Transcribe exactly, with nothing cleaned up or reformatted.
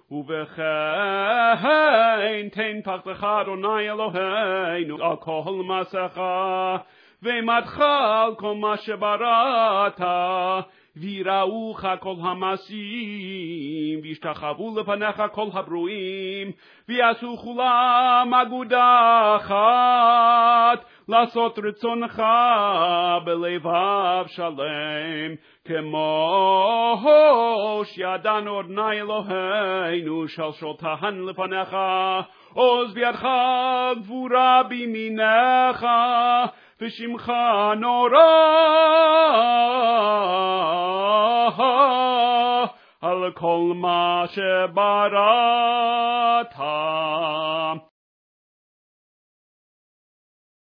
ובכן תן פחדך אדוני אלוהינו על כל מעשיך, ועמדך על כל מה שבראת, ויראוך כל המעשים, וישתחוו לפניך כל הברואים, ויעשו כולם אגודה אחת, לעשות רצונך בלבב שלם, כמו שידענו אדוני אלוהינו שלשלתן לפניך, עוז בידך גבורה בימינך, ושמך נורא על כל מה שבראת.